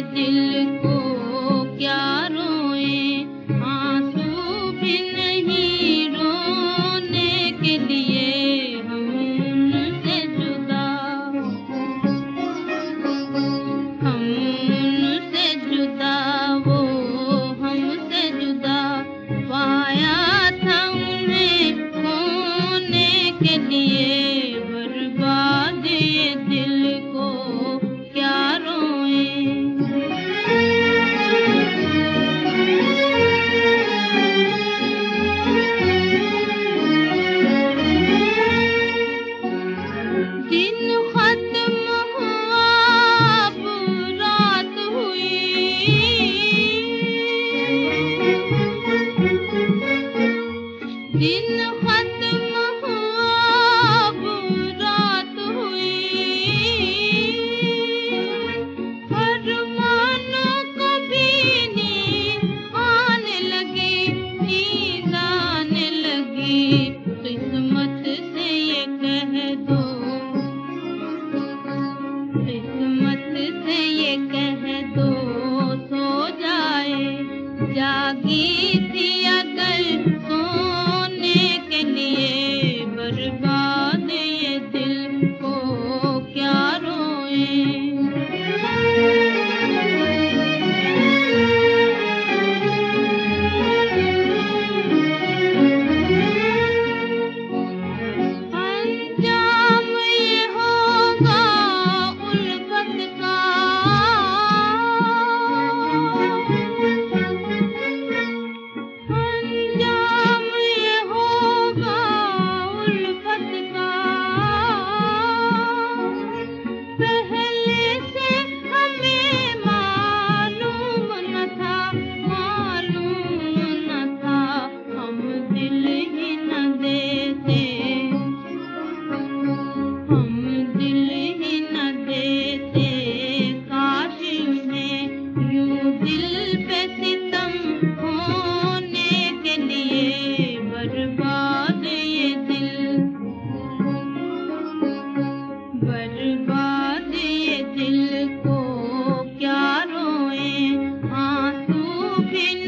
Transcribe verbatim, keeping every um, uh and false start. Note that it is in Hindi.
दिल को क्या रोए, आंसू भी नहीं रोने के लिए हम उनसे जुदा, हम उनसे जुदा, वो हमसे जुदा। पाया था उन्हें खोने के लिए, बर्बाद ये दिल को क्या रोए। दिन खत्म हुआ अब रात हुई, दिन खत्म हुआ अब रात हुई, अरमानों को भी नींद आने लगी, नींद आने लगी। किस्मत से ये कह दो, किस्मत से ये कह दो सो जाए, जागी थी अगर सोने के लिए, बर्बाद ये दिल को क्या रोए। अंजाम ये होगा उल्फत का, अंजाम ये होगा उल्फत का। पहले से हमें मालूम न था, मालूम न था, हम दिल ही न देते, हम दिल ही न देते। काश उन्हें यूं दिल पे सितम होने के लिए, बर्बाद ये दिल, बर्बाद ये दिल को क्या रोए, आंसू भी